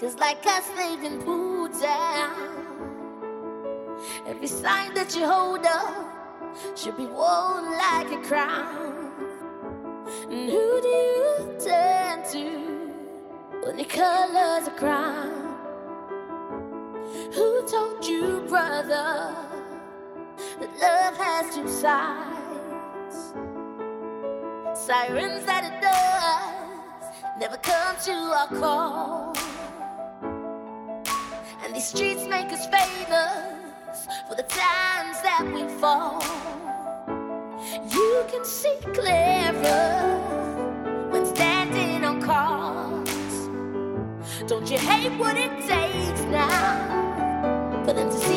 like us they've been pulled down. Every sign that you hold up should be worn like a crown. And who do you turn to when the colors are crown? Who told you, brother, that love has two sides? Sirens at the doors never come to our call. And these streets make us famous for the times that we fall. You can see clearer when standing on cars. Don't you hate what it takes now for them to see